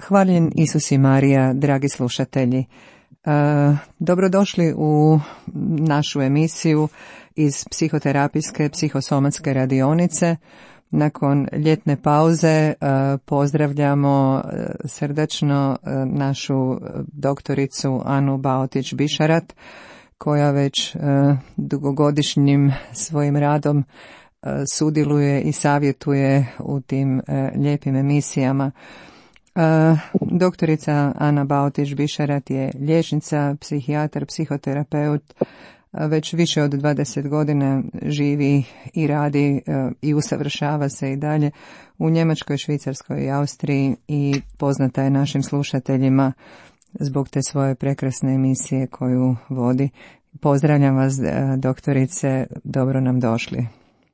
Hvaljen Isus i Marija, dragi slušatelji. Dobrodošli u našu emisiju iz psihoterapijske, psihosomatske radionice. Nakon ljetne pauze pozdravljamo srdačno našu doktoricu Anu Baotić-Bišarat, koja već dugogodišnjim svojim radom sudjeluje i savjetuje u tim lijepim emisijama. Doktorica Ana Baotić-Bišarat je liječnica, psihijatar, psihoterapeut, već više od 20 godina živi i radi i usavršava se i dalje u Njemačkoj, Švicarskoj i Austriji i poznata je našim slušateljima zbog te svoje prekrasne emisije koju vodi. Pozdravljam vas, doktorice, dobro nam došli.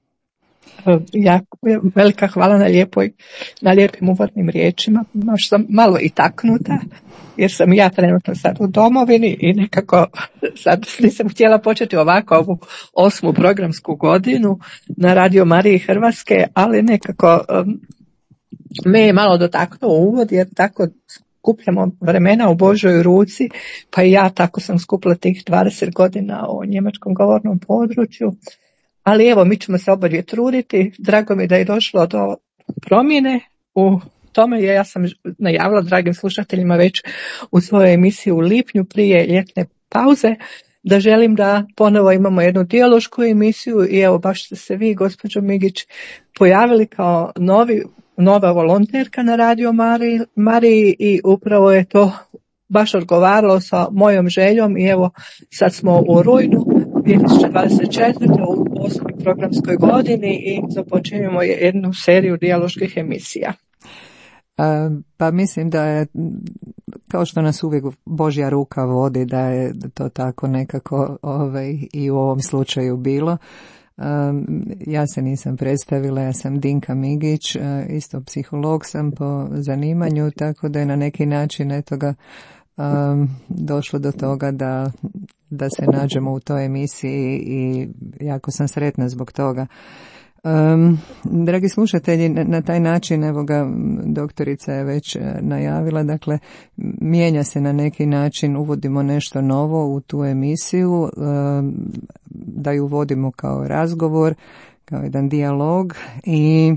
Velika hvala na lijepim uvodnim riječima. Možda sam malo i taknuta, jer sam ja trenutno sad u domovini i nekako sad nisam htjela početi ovako ovu 8. programsku godinu na Radio Mariji Hrvatske, ali nekako me je malo dotaknuo uvod, jer tako skupljamo vremena u Božoj ruci, pa i ja tako sam skupila tih 20 godina o njemačkom govornom području. Ali evo, mi ćemo se obadvije truditi. Drago mi da je došlo do promjene u tome. Ja sam najavila dragim slušateljima već u svojoj emisiji u lipnju prije ljetne pauze da želim da ponovo imamo jednu dijalošku emisiju i evo baš ste se vi, gospođo Migić, pojavili kao nova volonterka na Radio Mariji i upravo je to baš odgovaralo sa mojom željom i evo sad smo u rujnu 2024. u 8. programskoj godini i započinjemo jednu seriju dijaloških emisija. Pa mislim da je, kao što nas uvijek Božja ruka vodi, da je to tako nekako i u ovom slučaju bilo. Ja se nisam predstavila, ja sam Dinka Migić, isto psiholog sam po zanimanju, tako da je na neki način došlo do toga da se nađemo u toj emisiji i jako sam sretna zbog toga. Dragi slušatelji, na taj način, evo ga, doktorica je već najavila, dakle, mijenja se na neki način, uvodimo nešto novo u tu emisiju, da ju vodimo kao razgovor, kao jedan dijalog i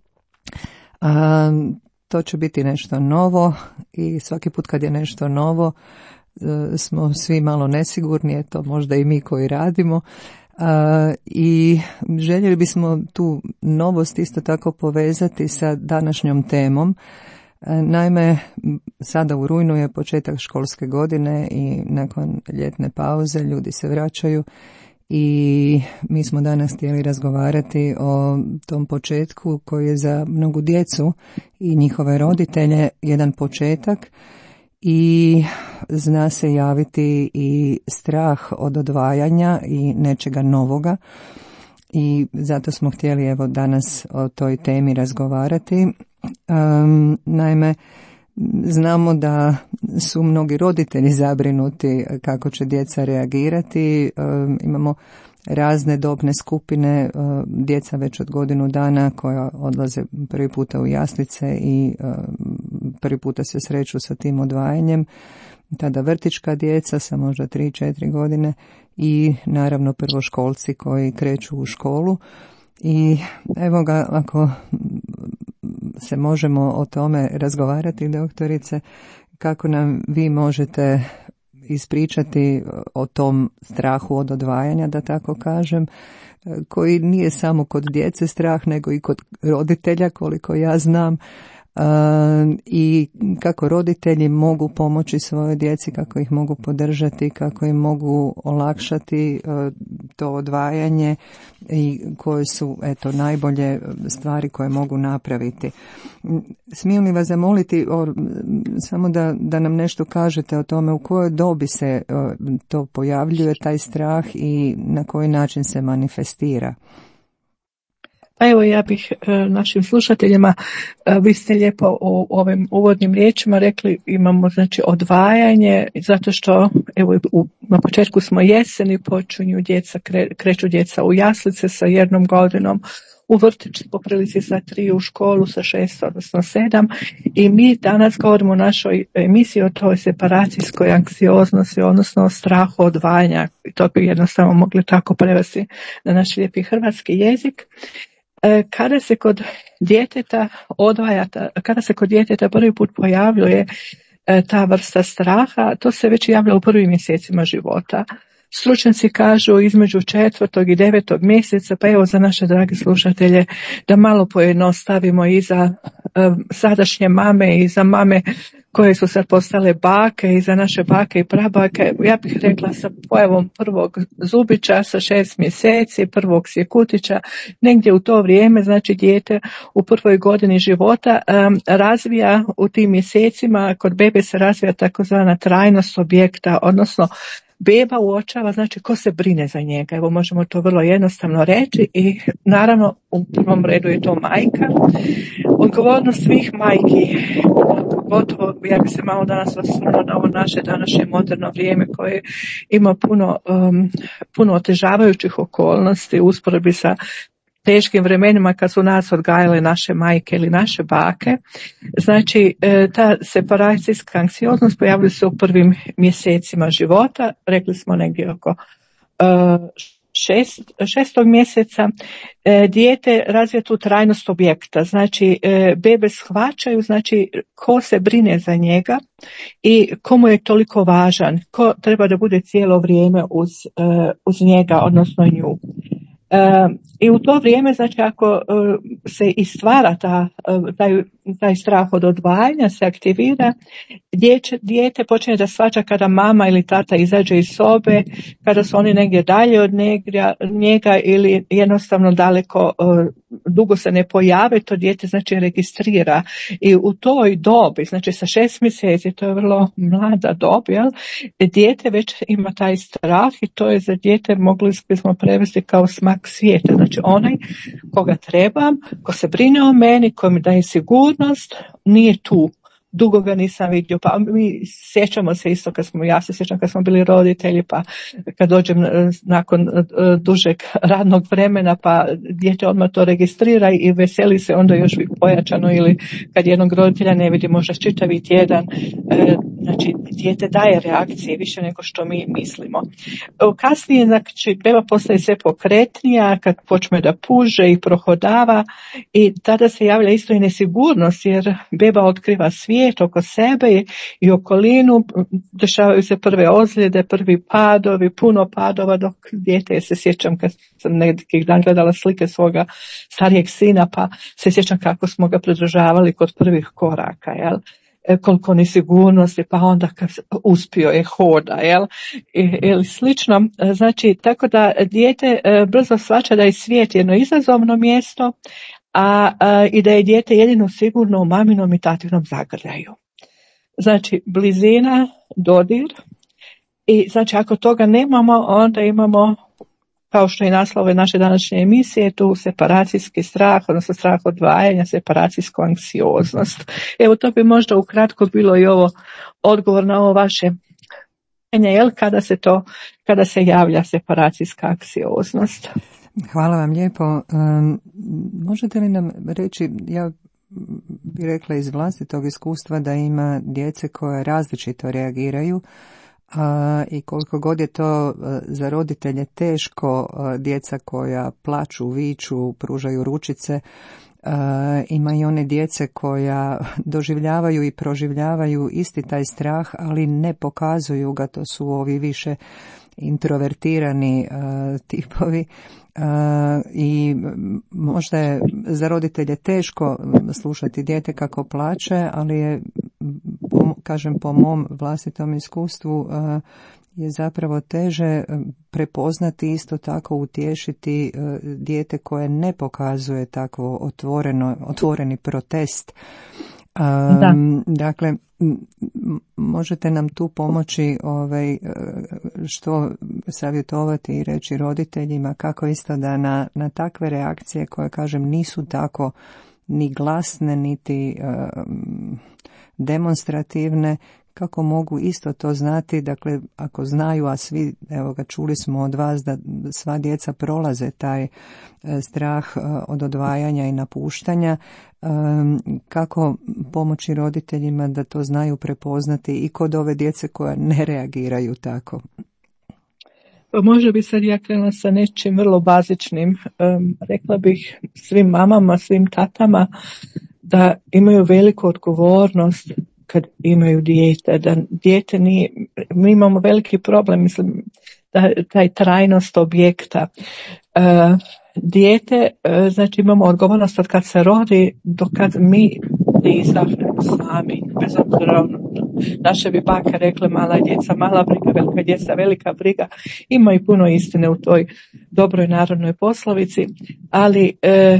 to će biti nešto novo i svaki put kad je nešto novo smo svi malo nesigurni, to možda i mi koji radimo. I željeli bismo tu novost isto tako povezati sa današnjom temom. Naime, sada u rujnu je početak školske godine i nakon ljetne pauze ljudi se vraćaju i mi smo danas htjeli razgovarati o tom početku koji je za mnogu djecu i njihove roditelje jedan početak i zna se javiti i strah od odvajanja i nečega novoga i zato smo htjeli evo danas o toj temi razgovarati. Naime, znamo da su mnogi roditelji zabrinuti kako će djeca reagirati, imamo razne dobne skupine, djeca već od godinu dana koja odlaze prvi puta u jaslice i prvi puta se sreću sa tim odvajanjem, tada vrtićka djeca sa možda 3-4 godine i naravno prvoškolci koji kreću u školu. I evo ga, ako se možemo o tome razgovarati, doktorice, kako nam vi možete ispričati o tom strahu od odvajanja, da tako kažem, koji nije samo kod djece strah, nego i kod roditelja, koliko ja znam, i kako roditelji mogu pomoći svojoj djeci, kako ih mogu podržati, kako im mogu olakšati to odvajanje i koje su najbolje stvari koje mogu napraviti. Smijem li vas zamoliti samo da nam nešto kažete o tome u kojoj dobi se to pojavljuje, taj strah, i na koji način se manifestira? Pa evo, ja bih našim slušateljima, vi ste lijepo u ovim uvodnim riječima rekli, imamo znači odvajanje, zato što evo na početku smo jeseni, počinju djeca, kreću djeca u jaslice sa 1 godinom, u vrtić po prilici sa 3, u školu sa 6, odnosno 7, i mi danas govorimo u našoj emisiji o toj separacijskoj anksioznosti, odnosno o strahu odvajanja, i to bi jednostavno mogli tako prevesti na naš lijepi hrvatski jezik. Kada se kod djeteta kada se kod djeteta prvi put pojavljuje ta vrsta straha, to se već javlja u prvim mjesecima života. Stručnjaci kažu između 4. i 9. mjeseca, pa evo za naše drage slušatelje da malo pojednostavimo i za sadašnje mame i za mame koje su sad postale bake i za naše bake i prabake. Ja bih rekla sa pojavom prvog zubića sa 6 mjeseci, prvog sjekutića, negdje u to vrijeme, znači dijete u prvoj godini života razvija u tim mjesecima, kod bebe se razvija takozvana trajnost objekta, odnosno beba uočava, znači ko se brine za njega. Evo možemo to vrlo jednostavno reći i naravno u prvom redu je to majka. Odgovornost svih majki, gotovo ja bi se malo danas osvrnula na ovo naše današnje moderno vrijeme koje ima puno otežavajućih okolnosti u usporedbi sa teškim vremenima kad su nas odgajale naše majke ili naše bake. Znači, ta separacijska anksioznost pojavljuje se u prvim mjesecima života, rekli smo negdje oko 6. mjeseca. Dijete razvija tu trajnost objekta, znači bebe shvaćaju znači ko se brine za njega i komu je toliko važan, ko treba da bude cijelo vrijeme uz njega, odnosno nju. I u to vrijeme, znači ako se i stvara taj strah od odvajanja, se aktivira, dijete počinje da shvaća kada mama ili tata izađe iz sobe, kada su oni negdje dalje od njega ili jednostavno daleko, dugo se ne pojave, to dijete znači registrira. I u toj dobi, znači sa 6 mjeseci, to je vrlo mlada dob, jel? Dijete već ima taj strah i to je za dijete, mogli bismo prevesti kao smak svijeta. Znači onaj koga trebam, ko se brine o meni, ko mi daje sigurnost, nije tu. Dugo ga nisam vidio, pa mi sjećamo se isto ja se sjećam kad smo bili roditelji, pa kad dođem nakon dužeg radnog vremena, pa dijete odmah to registrira i veseli se onda još pojačano, ili kad jednog roditelja ne vidi možda čitavi tjedan, znači dijete daje reakcije više nego što mi mislimo. Kasnije, znači, beba postaje sve pokretnija kad počne da puže i prohodava i tada se javlja isto i nesigurnost jer beba otkriva svijet oko sebe i okolinu, dešavaju se prve ozljede, prvi padovi, puno padova dok dijete, se sjećam kad sam nekih dan gledala slike svoga starijeg sina, pa se sjećam kako smo ga pridržavali kod prvih koraka, jel? Koliko nesigurnosti, pa onda kad uspio je hoda, jel? Ili slično. Znači, tako da dijete brzo shvaća da je svijet jedno izazovno mjesto, i da je dijete jedino sigurno u maminom i tatinom zagrljaju. Znači, blizina, dodir, i znači ako toga nemamo, onda imamo, kao što je naslov naše današnje emisije, tu separacijski strah, odnosno strah odvajanja, separacijsku anksioznost. Evo, to bi možda ukratko bilo i ovo odgovor na ovo vaše pitanje, jel, kada se javlja separacijska anksioznost. Hvala vam lijepo. Možete li nam reći, ja bih rekla iz vlastitog iskustva da ima djece koja različito reagiraju, i koliko god je to za roditelje teško, djeca koja plaču, viču, pružaju ručice, ima i one djece koja doživljavaju i proživljavaju isti taj strah, ali ne pokazuju ga, to su ovi više introvertirani tipovi. I možda je za roditelje teško slušati dijete kako plače, ali je, kažem, po mom vlastitom iskustvu je zapravo teže prepoznati, isto tako utješiti dijete koje ne pokazuje takvo otvoreni protest. Da. Dakle, možete nam tu pomoći što savjetovati i reći roditeljima, kako isto da na takve reakcije koje, kažem, nisu tako ni glasne niti demonstrativne, kako mogu isto to znati, dakle ako znaju, a svi, evo ga, čuli smo od vas da sva djeca prolaze taj strah od odvajanja i napuštanja, kako pomoći roditeljima da to znaju prepoznati i kod ove djece koja ne reagiraju tako? Može bi sad ja krenula sa nečim vrlo bazičnim. Rekla bih svim mamama, svim tatama da imaju veliku odgovornost kad imaju dijete, da dijete nije, mi imamo veliki problem, mislim, da taj trajnost objekta. Dijete, znači imamo odgovornost od kad se rodi do kad mi ne izahnemo sami, bez obzira, naše bi bake rekle mala djeca, mala briga, velika djeca, velika briga. Ima i puno istine u toj dobroj narodnoj poslovici, ali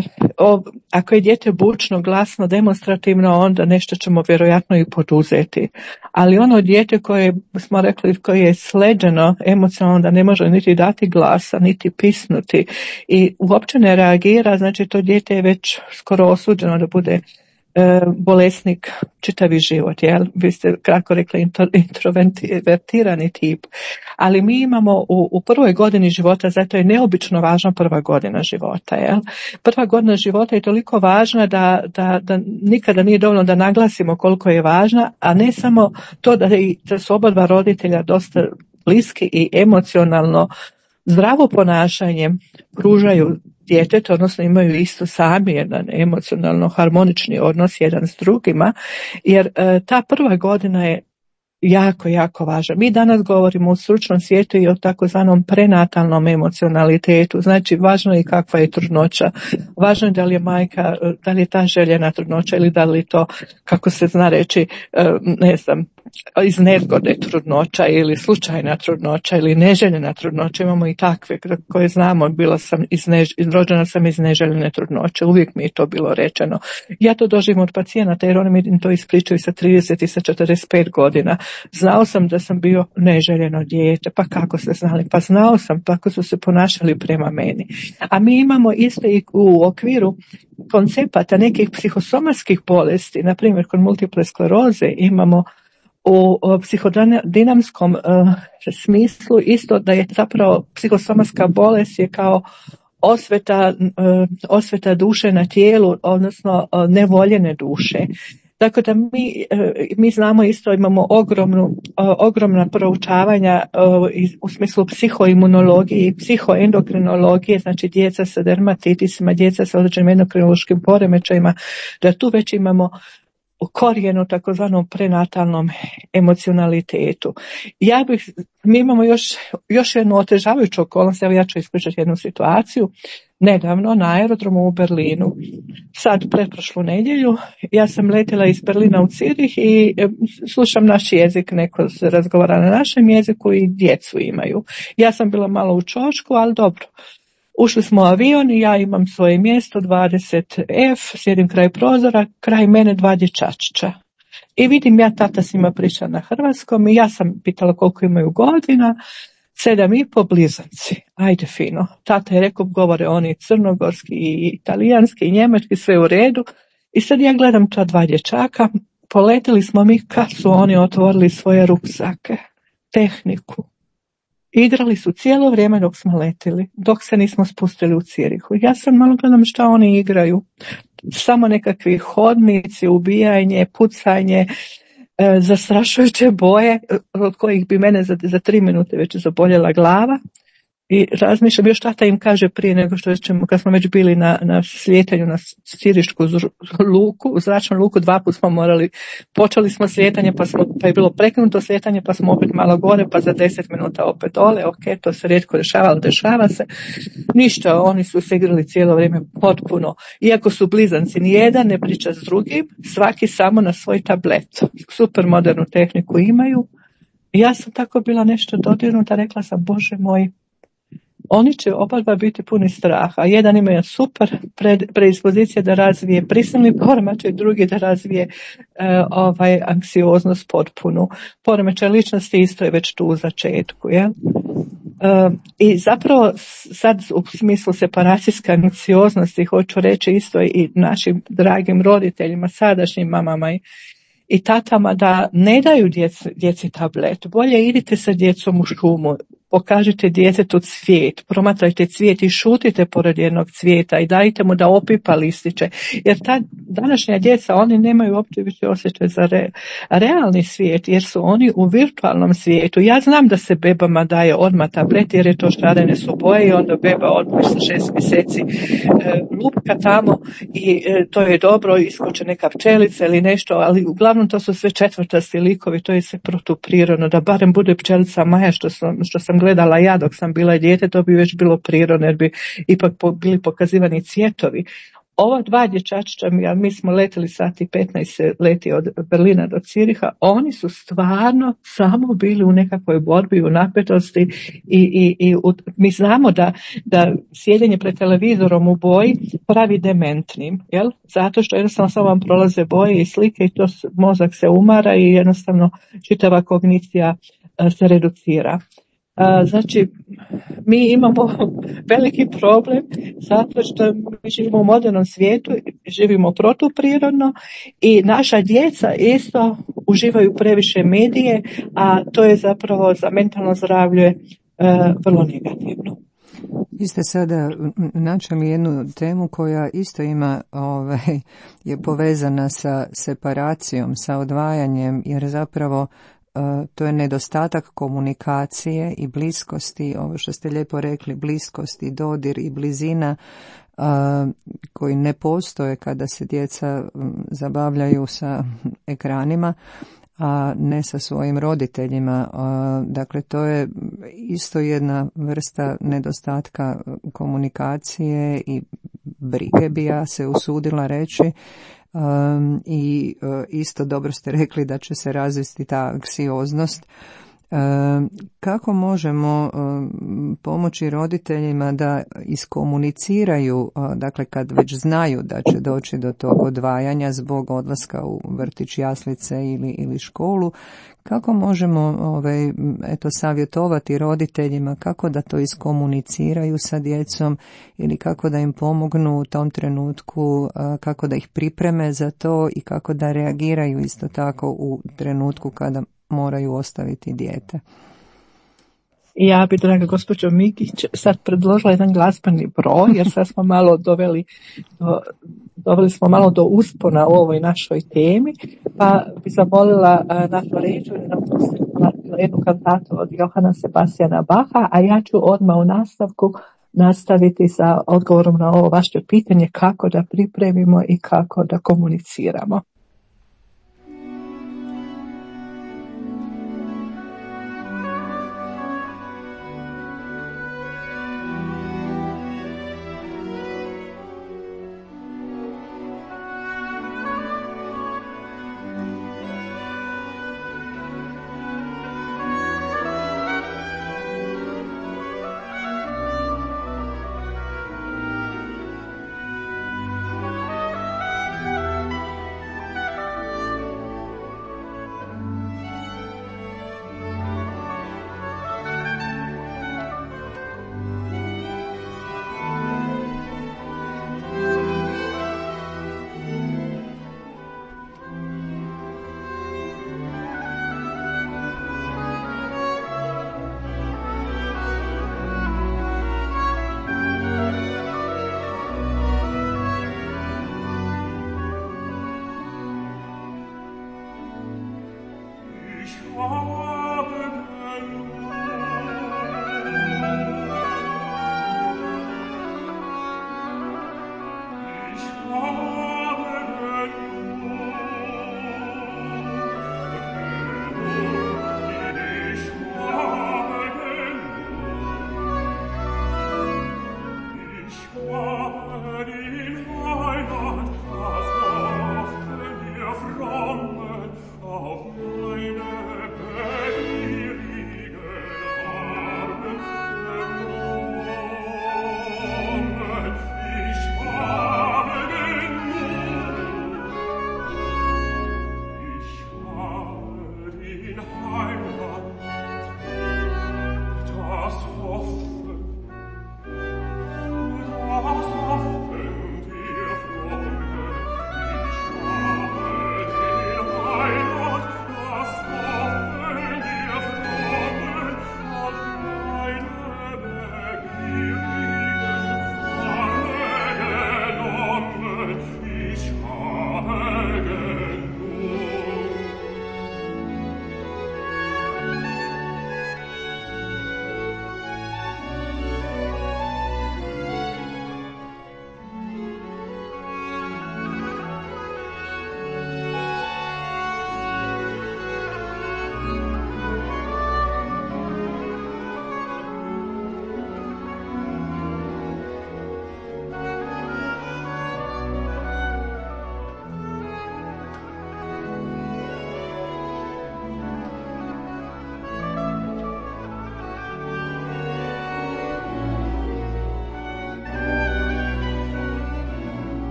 ako je dijete bučno, glasno, demonstrativno, onda nešto ćemo vjerojatno i poduzeti. Ali ono dijete koje smo rekli, koje je sleđeno emocionalno, da ne može niti dati glasa, niti pisnuti i uopće ne reagira, znači to dijete je već skoro osuđeno da bude bolesnik čitavi život, jel? Vi ste kako rekli introvertirani tip, ali mi imamo u prvoj godini života, zato je neobično važna prva godina života, jel? Prva godina života je toliko važna da nikada nije dovoljno da naglasimo koliko je važna, a ne samo to da su oba dva roditelja dosta bliski i emocionalno zdravo ponašanje pružaju djetetu, odnosno imaju isto sami jedan emocionalno harmonični odnos jedan s drugima, jer ta prva godina je jako, jako važna. Mi danas govorimo u stručnom svijetu i o takozvanom prenatalnom emocionalitetu, znači važno je kakva je trudnoća, važno je da li je majka, da li je ta željena trudnoća ili da li to, kako se zna reći, ne znam, iz nezgode trudnoća ili slučajna trudnoća ili neželjena trudnoća. Imamo i takve koje znamo, rođena sam iz neželjene trudnoće, uvijek mi je to bilo rečeno. Ja to doživim od pacijenata jer oni mi to ispričaju sa 30 i sa 45 godina. Znao sam da sam bio neželjeno dijete, pa kako ste znali? Pa znao sam, pa kako su se ponašali prema meni. A mi imamo isto i u okviru koncepata nekih psihosomatskih bolesti, na primjer kod multiple skleroze imamo u psihodinamskom smislu isto da je zapravo psihosomatska bolest je kao osveta duše na tijelu, odnosno nevoljene duše. Tako da mi znamo isto, imamo ogromna proučavanja u smislu psihoimunologije i psihoendokrinologije, znači djeca sa dermatitisima, djeca sa određenim endokrinološkim poremećajima, da tu već imamo korijenu takozvanom prenatalnom emocionalitetu. Mi imamo još jednu otežavajuću okolnost, evo ja ću ispričati jednu situaciju. Nedavno na aerodromu u Berlinu, sad pretprošlu nedjelju, ja sam letjela iz Berlina u Cirih i slušam naš jezik, neko se razgovara na našem jeziku i djecu imaju. Ja sam bila malo u čošku, ali dobro. Ušli smo u avion i ja imam svoje mjesto 20F, sjedim kraj prozora, kraj mene 2 dječačića. I vidim ja, tata s njima priča na hrvatskom i ja sam pitala koliko imaju godina, 7,5, blizanci. Ajde fino. Tata je rekao, govore oni crnogorski i italijanski i njemački, sve u redu. I sad ja gledam ta 2 dječaka, poletili smo mi kad su oni otvorili svoje ruksake, tehniku. Igrali su cijelo vrijeme dok smo letili, dok se nismo spustili u Cirihu. Ja sam malo gledam šta oni igraju. Samo nekakvi hodnici, ubijanje, pucanje, zastrašujuće boje od kojih bi mene za 3 minute već zaboljela glava. I razmišljam još tata im kaže prije nego što ćemo, kad smo već bili na slijetanju na Cirišku luku, u zračnu luku 2 puta smo počeli smo slijetanje pa je bilo prekinuto slijetanje pa smo opet malo gore pa za 10 minuta opet dole, ok, to se rijetko dešava, ali dešava se. Ništa, oni su se igrali cijelo vrijeme potpuno, iako su blizanci, nijedan ne priča s drugim, svaki samo na svoj tablet. Super modernu tehniku imaju. I ja sam tako bila nešto dodirnuta, rekla sam, Bože moj, oni će oba dva biti puni straha. Jedan ima super predispozicija da razvije prisilni poremećaj, drugi da razvije anksioznost potpunu. Poremećaj ličnosti isto je već tu u začetku. Jel? I zapravo sad u smislu separacijske anksioznosti hoću reći isto i našim dragim roditeljima, sadašnjim mamama i tatama da ne daju djeci tablet. Bolje idite sa djecom u šumu, pokažite djetetu cvijet, promatrajte cvijet i šutite pored jednog cvijeta i dajte mu da opipa listiće. Jer ta današnja djeca, oni nemaju uopće više osjećaj za realni svijet, jer su oni u virtualnom svijetu. Ja znam da se bebama daje odmah tablet, jer je to šarene su boje i onda beba odmah sa 6 mjeseci lupka tamo i to je dobro, iskoče neka pčelica ili nešto, ali uglavnom to su sve četvrtasti likovi, to je sve protuprirodno, da barem bude pčelica Maja što sam gledala ja dok sam bila dijete, to bi već bilo prirodno jer bi ipak bili pokazivani cvjetovi. Ova dva dječačića, mi smo letili sati 15 leti od Berlina do Ciriha, oni su stvarno samo bili u nekakvoj borbi, u napetosti i mi znamo da sjedenje pred televizorom u boji pravi dementnim, jel? Zato što jednostavno samo vam prolaze boje i slike i to mozak se umara i jednostavno čitava kognicija se reducira. Znači, mi imamo veliki problem zato što mi živimo u modernom svijetu, živimo protuprirodno i naša djeca isto uživaju previše medije, a to je zapravo za mentalno zdravlje vrlo negativno. Vi ste sada načeli jednu temu koja isto ima, je povezana sa separacijom, sa odvajanjem, jer zapravo to je nedostatak komunikacije i bliskosti, ovo što ste lijepo rekli, bliskosti, dodir i blizina koji ne postoje kada se djeca zabavljaju sa ekranima, a ne sa svojim roditeljima. Dakle, to je isto jedna vrsta nedostatka komunikacije i brige, bi ja se usudila reći. I isto dobro ste rekli da će se razvesti ta anksioznost. Kako možemo pomoći roditeljima da iskomuniciraju, dakle kad već znaju da će doći do tog odvajanja zbog odlaska u vrtić, jaslice ili školu, kako možemo savjetovati roditeljima kako da to iskomuniciraju sa djecom ili kako da im pomognu u tom trenutku, kako da ih pripreme za to i kako da reagiraju isto tako u trenutku kada moraju ostaviti dijete. Ja bi, draga gospođo Mikić, sad predložila jedan glazbeni broj, jer sad smo malo doveli smo malo do uspona u ovoj našoj temi, pa bi zamolila našu ređu da nam pustila jednu kantatu od Johana Sebastiana Bacha, a ja ću odmah u nastavku nastaviti sa odgovorom na ovo vaše pitanje kako da pripremimo i kako da komuniciramo.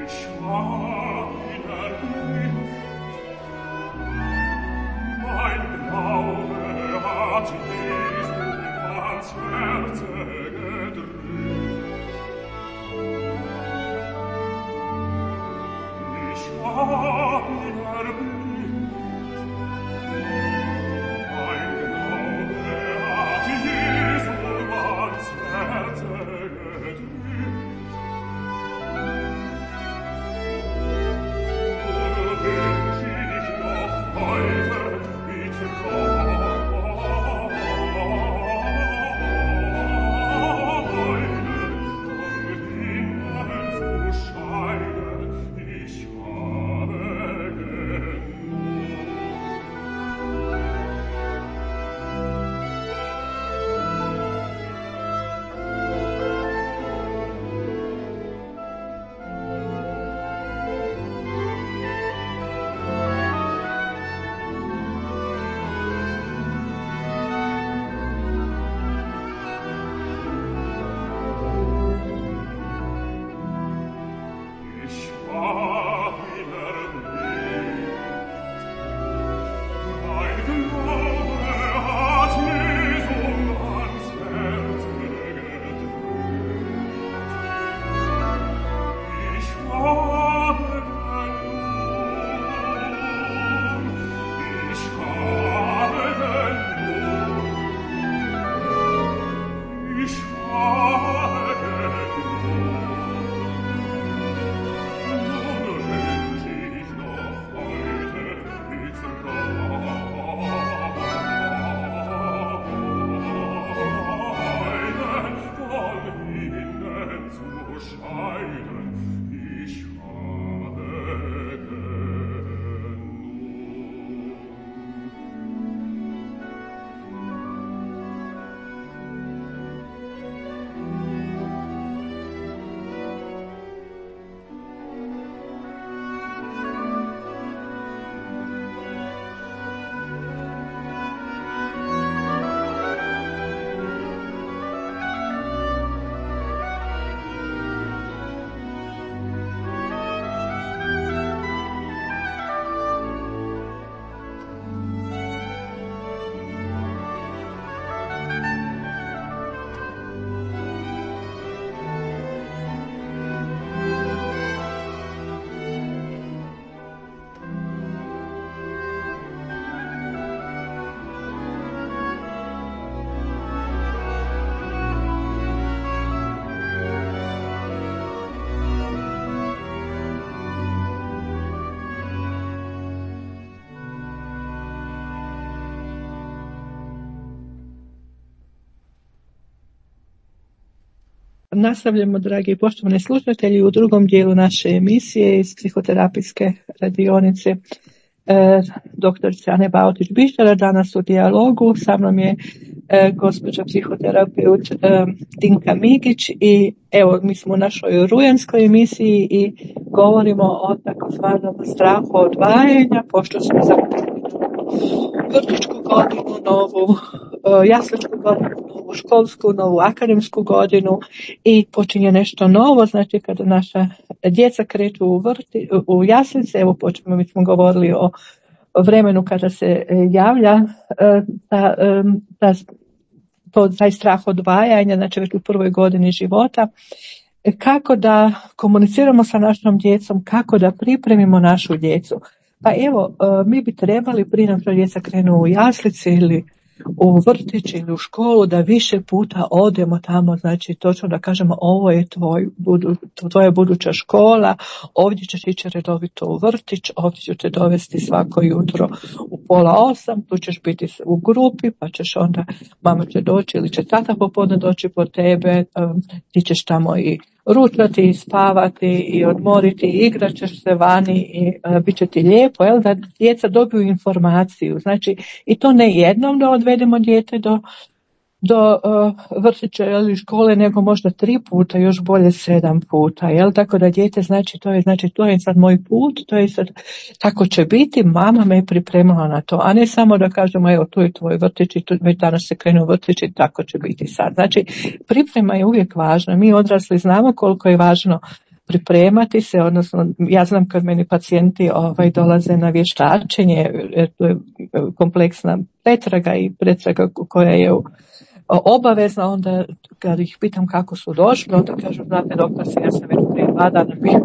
Nastavljamo, dragi i poštovani slušatelji, u drugom dijelu naše emisije iz psihoterapijske radionice doktorice Ane Bautić-Bišćara. Danas u dijalogu sa mnom je gospođa psihoterapeut Dinka Migić i evo mi smo u našoj rujanskoj emisiji i govorimo o takozvanom strahu odvajanja, pošto smo započeli vrtićku godinu, novu jasličku godinu, novu školsku, novu akademsku godinu i počinje nešto novo, znači kada naša djeca kreću u jaslice, evo počnemo, mi smo govorili o vremenu kada se javlja taj strah odvajanja, znači već u prvoj godini života. Kako da komuniciramo sa našom djecom, kako da pripremimo našu djecu. Pa evo, mi bi trebali prije nego što djeca krenu u jaslice ili u vrtić ili u školu da više puta odemo tamo, znači točno da kažemo ovo je tvoja buduća škola, ovdje ćeš ići redovito u vrtić, ovdje ću te dovesti svako jutro u 7:30, tu ćeš biti u grupi, pa ćeš onda, mama će doći ili će tata popodne doći po tebe, ti ćeš tamo i ručati i spavati i odmoriti, igrat ćeš se vani i bit će ti lijepo, jel, da djeca dobiju informaciju. Znači, i to ne jednom da odvedemo dijete do vrtića ili škole, nego možda 3 puta, još bolje 7 puta, jel, tako da dijete to je sad moj put, to je sad, tako će biti, mama me je pripremila na to, a ne samo da kažemo evo tu je tvoj vrtić i već danas se krenu u vrtić i tako će biti sad. Znači, priprema je uvijek važna, mi odrasli znamo koliko je važno pripremati se, odnosno ja znam kad meni pacijenti dolaze na vještačenje, to je kompleksna pretraga koja je obavezna, onda kad ih pitam kako su došli, onda kažu, znate doktor, ja sam već prije 2 dana bio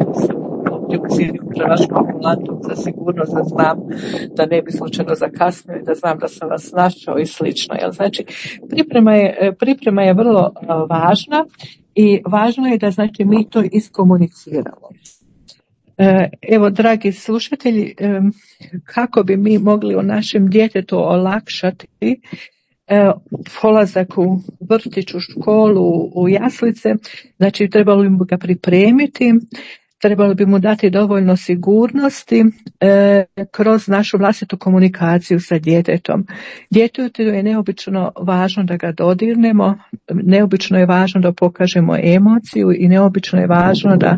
u Hrvatskom ambulantu za sigurnost, da znam da ne bi slučajno zakasnio i da znam da sam vas našao i slično. Znači, priprema je vrlo važna i važno je da znači mi to iskomuniciramo. Evo, dragi slušatelji, kako bi mi mogli o našem djetetu olakšati polazak u vrtić, u školu, u jaslice, znači trebalo bi ga pripremiti, trebalo bi mu dati dovoljno sigurnosti kroz našu vlastitu komunikaciju sa djetetom. Djetetu je neobično važno da ga dodirnemo, neobično je važno da pokažemo emociju i neobično je važno da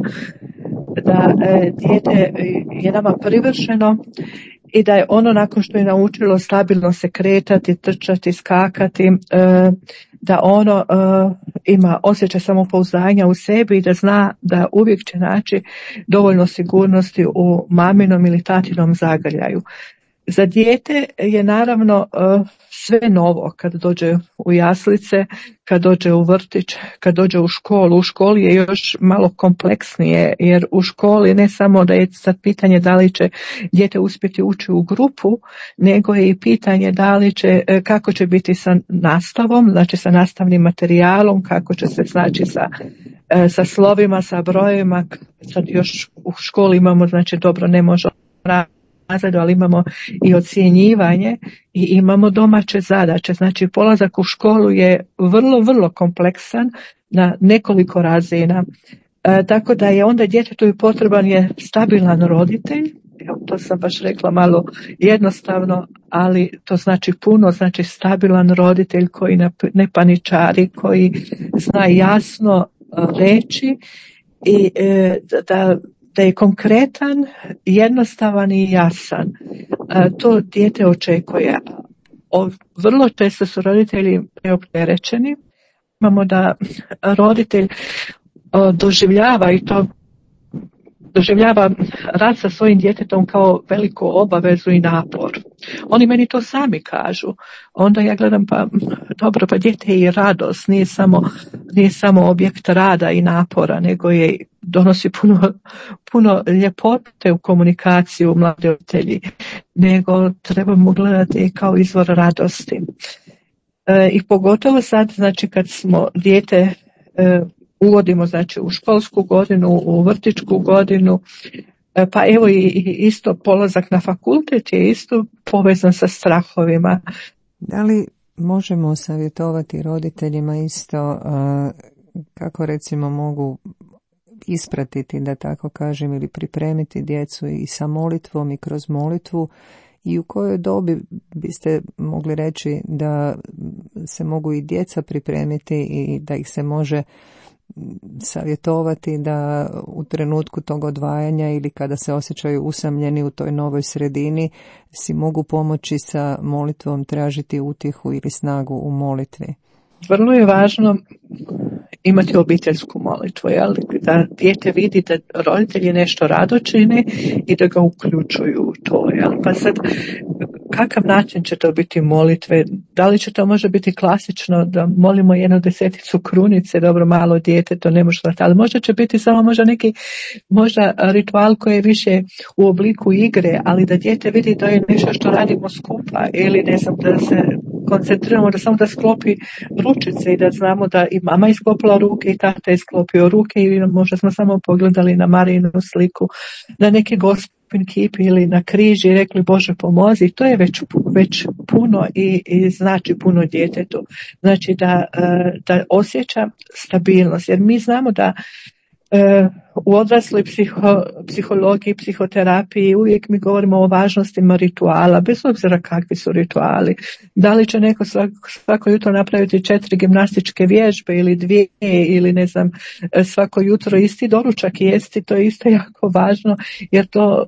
dijete je nama privrženo i da je ono nakon što je naučilo stabilno se kretati, trčati, skakati, da ono ima osjećaj samopouzdanja u sebi i da zna da uvijek će naći dovoljno sigurnosti u maminom ili tatinom zagrljaju. Za dijete je naravno sve novo kad dođe u jaslice, kad dođe u vrtić, kad dođe u školu. U školi je još malo kompleksnije, jer u školi ne samo da je sad pitanje da li će dijete uspjeti ući u grupu, nego je i pitanje da li će, kako će biti sa nastavom, znači sa nastavnim materijalom, kako će se znači sa slovima, sa brojevima. Sad još u školi imamo, znači dobro, ne može razredu, ali imamo i ocjenjivanje i imamo domaće zadaće. Znači polazak u školu je vrlo, vrlo kompleksan na nekoliko razina. Tako da je onda djetetu i potreban je stabilan roditelj. Evo, to sam baš rekla malo jednostavno, ali to znači puno, znači stabilan roditelj koji ne paničari, koji zna jasno reći i da je konkretan, jednostavan i jasan. To dijete očekuje. Vrlo često su roditelji preopterećeni. Imamo da roditelj doživljava i to doživljava rad sa svojim djetetom kao veliku obavezu i napor. Oni meni to sami kažu. Onda ja gledam, pa dobro, pa dijete je i radost, nije samo objekt rada i napora, nego je donosi puno ljepote u komunikaciju mlade obitelji, nego trebamo gledati kao izvor radosti. I pogotovo sad, znači kad smo dijete uvodimo znači u školsku godinu, u vrtićku godinu, pa evo i isto polazak na fakultet je isto povezan sa strahovima. Da li možemo savjetovati roditeljima isto kako recimo mogu ispratiti, da tako kažem, ili pripremiti djecu i sa molitvom i kroz molitvu, i u kojoj dobi biste mogli reći da se mogu i djeca pripremiti i da ih se može savjetovati da u trenutku tog odvajanja ili kada se osjećaju usamljeni u toj novoj sredini si mogu pomoći sa molitvom, tražiti utjehu ili snagu u molitvi? Vrlo je važno imati obiteljsku molitvu, da dijete vidi da roditelji nešto rado čine i da ga uključuju u to. Pa sad, kakav način će to biti molitve? Da li će to može biti klasično da molimo 1/10 krunice, dobro, malo dijete to ne može znati, ali možda će biti samo možda ritual koji je više u obliku igre, ali da dijete vidi da je nešto što radimo skupa, ili ne znam, da se koncentriramo da samo da sklopi ručice i da znamo da i mama isklopila ruke i tata je sklopio ruke, ili možda smo samo pogledali na Marijinu sliku, na neke Gospin kip ili na križ i rekli Bože pomozi. To je već puno i znači puno djetetu. Znači da osjeća stabilnost, jer mi znamo da u odrasloj psihologiji, psihoterapiji uvijek mi govorimo o važnostima rituala, bez obzira kakvi su rituali. Da li će neko svako jutro napraviti 4 gimnastičke vježbe ili 2, ili ne znam, svako jutro isti doručak jesti, to je isto jako važno, jer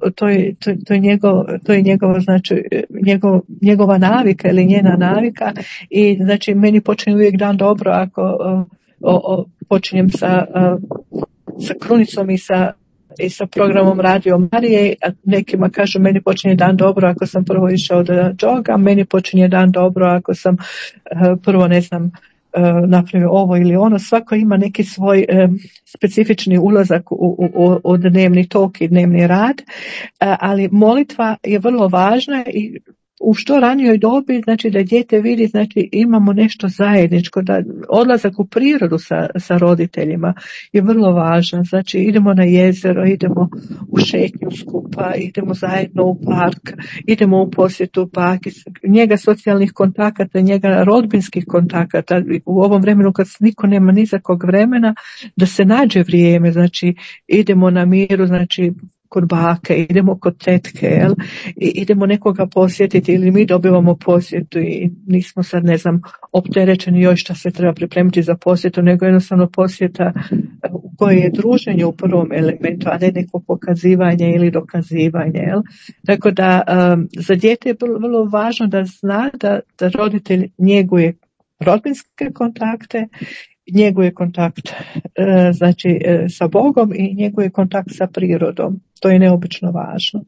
to je njegov, znači, njegova navika ili njena navika, i znači meni počinje uvijek dan dobro ako počinjem sa Krunicom i sa programom Radio Marije. Nekima kažu meni počinje dan dobro ako sam prvo išao da džoga, meni počinje dan dobro ako sam prvo napravio ovo ili ono. Svako ima neki svoj specifični ulazak u dnevni tok i dnevni rad, ali molitva je vrlo važna i u što ranijoj dobi, znači da dijete vidi, znači imamo nešto zajedničko, da odlazak u prirodu sa roditeljima je vrlo važan. Znači idemo na jezero, idemo u šetnju skupa, idemo zajedno u park, idemo u posjetu baki, njega socijalnih kontakata, njega rodbinskih kontakata u ovom vremenu kad niko nema ni za kog vremena, da se nađe vrijeme, znači idemo na miru, znači kod bake, idemo kod tetke, i idemo nekoga posjetiti ili mi dobivamo posjetu i nismo sad opterećeni još šta se treba pripremiti za posjetu, nego jednostavno posjeta u kojoj je druženje u prvom elementu, a ne neko pokazivanje ili dokazivanje. Tako da za dijete je vrlo važno da zna da roditelj njeguje rodbinske kontakte, njeguje kontakt znači sa Bogom i njeguje kontakt sa prirodom. To je neobično važno.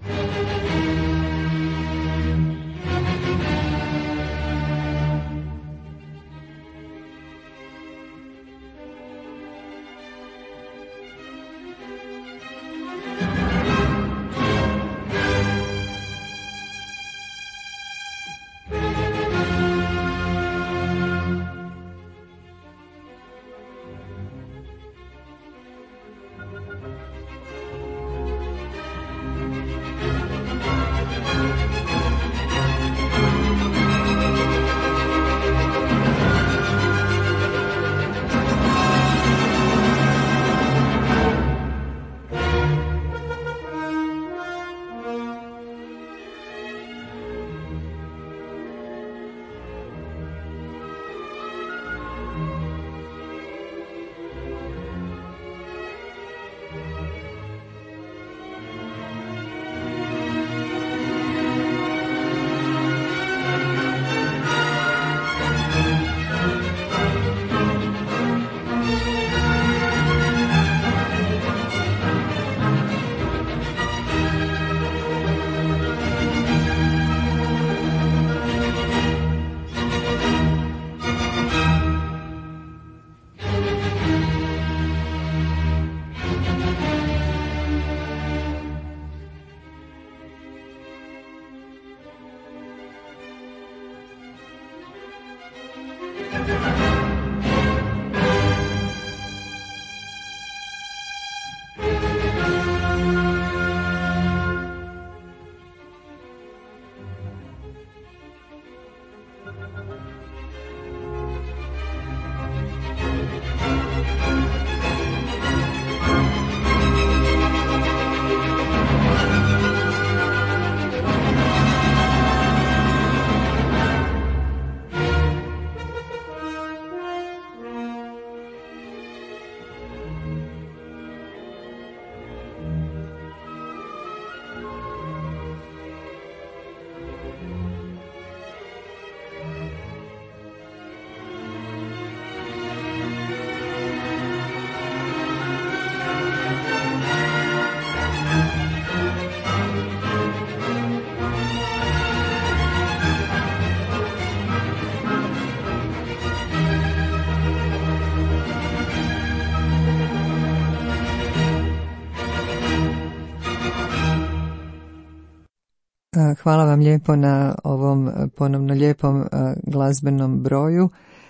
Hvala vam lijepo na ovom ponovno lijepom glazbenom broju.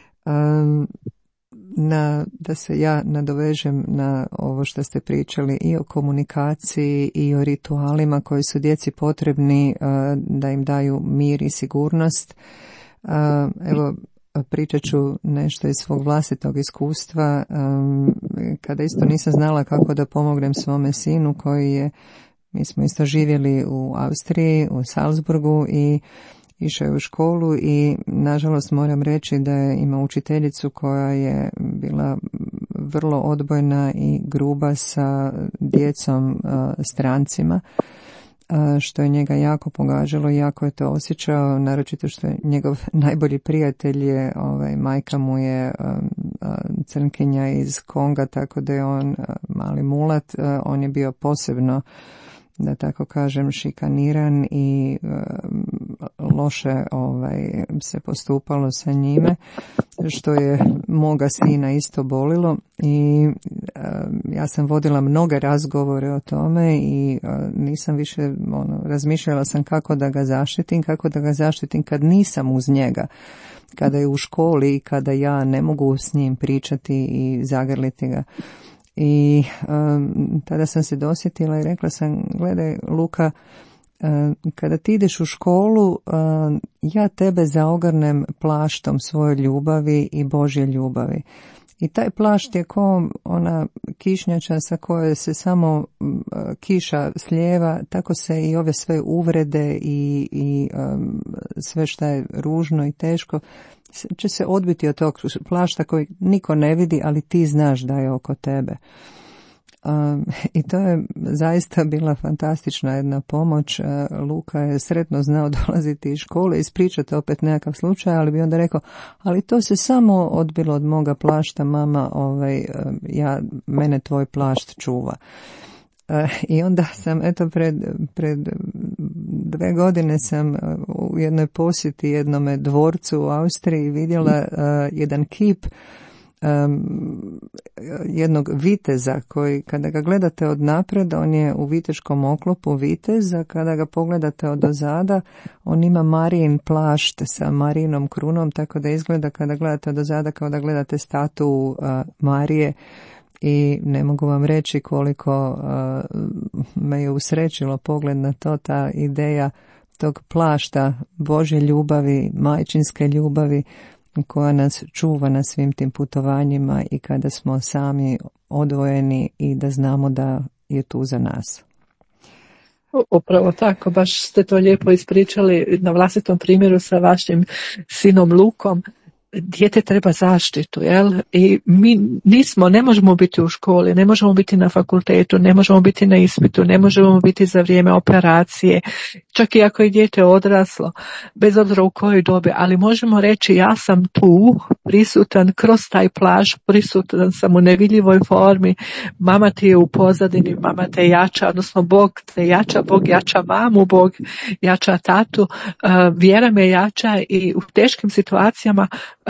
Da se ja nadovežem na ovo što ste pričali i o komunikaciji i o ritualima koji su djeci potrebni da im daju mir i sigurnost. Evo, pričat ću nešto iz svog vlastitog iskustva, kada isto nisam znala kako da pomognem svome sinu koji je, mi smo isto živjeli u Austriji, u Salzburgu i išao je u školu i nažalost moram reći da je imao učiteljicu koja je bila vrlo odbojna i gruba sa djecom strancima, što je njega jako pogađalo i jako je to osjećao, naročito što je njegov najbolji prijatelj je, majka mu je crnkinja iz Konga, tako da je on mali mulat, on je bio posebno, da tako kažem, šikaniran i loše se postupalo sa njime, što je moga sina isto bolilo i ja sam vodila mnoge razgovore o tome i nisam više, razmišljala sam kako da ga zaštitim kad nisam uz njega, kada je u školi i kada ja ne mogu s njim pričati i zagrliti ga. I tada sam se dosjetila i rekla sam, gledaj Luka, kada ti ideš u školu, ja tebe zaogrnem plaštom svoje ljubavi i Božje ljubavi. I taj plašt je kao ona kišnjača sa koje se samo kiša slijeva, tako se i ove sve uvrede i sve što je ružno i teško će se odbiti od tog plašta koji niko ne vidi, ali ti znaš da je oko tebe. I to je zaista bila fantastična jedna pomoć. Luka je sretno znao dolaziti iz škole i ispričati opet nekakav slučaj, ali bi onda rekao, ali to se samo odbilo od moga plašta, mama, mene tvoj plašt čuva. I onda sam, pred 2 godine sam u jednoj posjeti jednome dvorcu u Austriji vidjela jedan kip jednog viteza koji kada ga gledate od naprijed, on je u viteškom oklopu vitez, a kada ga pogledate od ozada, on ima Marijin plašt sa Marijinom krunom, tako da izgleda kada gledate od ozada kao da gledate statu Marije. I ne mogu vam reći koliko me je usrećilo pogled na to, ta ideja tog plašta Božje ljubavi, majčinske ljubavi koja nas čuva na svim tim putovanjima i kada smo sami odvojeni i da znamo da je tu za nas. Upravo tako, baš ste to lijepo ispričali na vlastitom primjeru sa vašim sinom Lukom. Dijete treba zaštitu, jel? I mi ne možemo biti u školi, ne možemo biti na fakultetu, ne možemo biti na ispitu, ne možemo biti za vrijeme operacije, čak i ako je dijete odraslo, bez obzira u kojoj dobi, ali možemo reći ja sam tu, prisutan kroz taj plašt, prisutan sam u nevidljivoj formi, mama ti je u pozadini, mama te jača, odnosno Bog te jača, Bog jača mamu, Bog jača tatu, vjera me jača i u teškim situacijama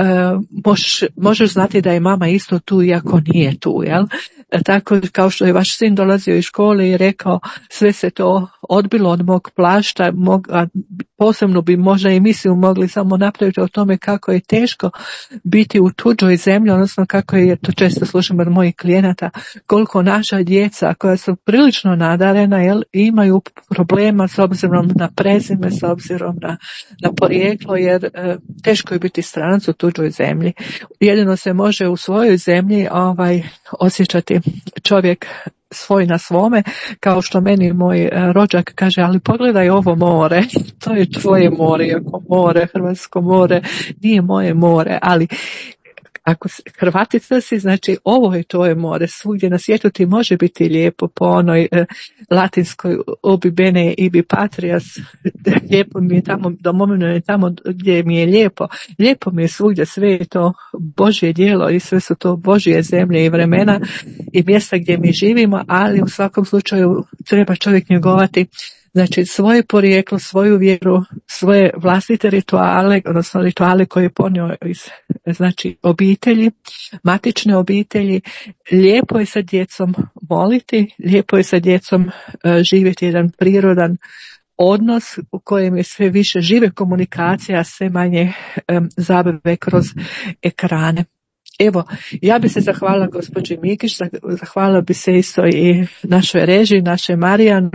možeš znati da je mama isto tu iako nije tu, jel? Tako kao što je vaš sin dolazio iz škole i rekao sve se to odbilo od mog plašta, posebno bi možda i misliju mogli samo napraviti o tome kako je teško biti u tuđoj zemlji, odnosno kako je, to često slušam od mojih klijenata, koliko naša djeca koja su prilično nadarena, jel, imaju problema s obzirom na prezime, s obzirom na porijeklo, jer teško je biti stranac u tuđoj zemlji. Jedino se može u svojoj zemlji osjećati čovjek svoj na svome, kao što meni moj rođak kaže, ali pogledaj ovo more, to je tvoje more, iako more, Hrvatsko more, nije moje more, ali ako Hrvatica si, znači ovo je tvoje more, svugdje na svijetu ti može biti lijepo po onoj latinskoj ubi bene ibi patrias, lijepo mi je tamo, domovino je tamo gdje mi je lijepo mi je svugdje, sve je to Božje djelo i sve su to Božje zemlje i vremena i mjesta gdje mi živimo, ali u svakom slučaju treba čovjek njegovati, znači svoje porijeklo, svoju vjeru, svoje vlastite rituale, odnosno rituale koje je ponio iz obitelji, matične obitelji. Lijepo je sa djecom moliti, lijepo je sa djecom živjeti jedan prirodan odnos u kojem je sve više žive komunikacija, sve manje zabave kroz ekrane. Evo, ja bi se zahvalila gospođi Mikić, zahvalila bi se isto i našoj režiji, našoj Marijanu,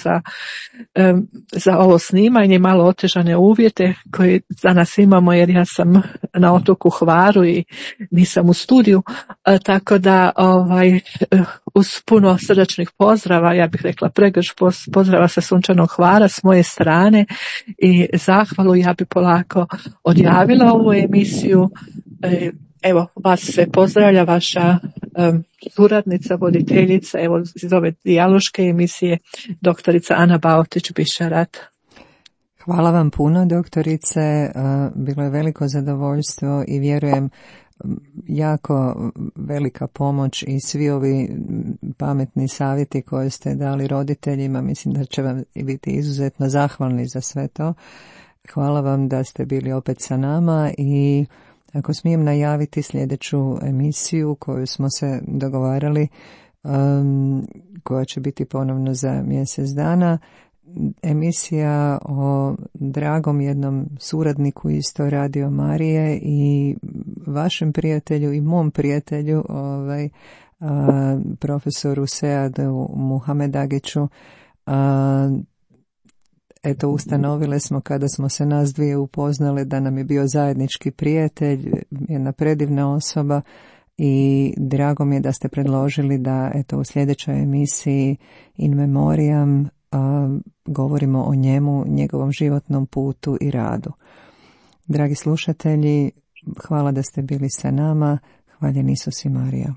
za ovo snimanje, malo otežane uvjete koje danas imamo jer ja sam na otoku Hvaru i nisam u studiju, tako da uz puno srdačnih pozdrava, ja bih rekla pregršt pozdrava sa sunčanog Hvara s moje strane i zahvalu, ja bi polako odjavila ovu emisiju. Evo, vas sve pozdravlja vaša suradnica, voditeljica, evo iz ove dijaloške emisije, doktorica Ana Baotić-Bišarat. Hvala vam puno, doktorice. Bilo je veliko zadovoljstvo i vjerujem jako velika pomoć i svi ovi pametni savjeti koje ste dali roditeljima, mislim da će vam biti izuzetno zahvalni za sve to. Hvala vam da ste bili opet sa nama i ako smijem najaviti sljedeću emisiju koju smo se dogovarali, koja će biti ponovno za mjesec dana, emisija o dragom jednom suradniku isto Radio Marije i vašem prijatelju i mom prijatelju, profesoru Seadu Muhamedagiću. Eto, ustanovile smo kada smo se nas dvije upoznale da nam je bio zajednički prijatelj, jedna predivna osoba i drago mi je da ste predložili da eto u sljedećoj emisiji In Memoriam govorimo o njemu, njegovom životnom putu i radu. Dragi slušatelji, hvala da ste bili sa nama. Hvaljen Isus i Marija.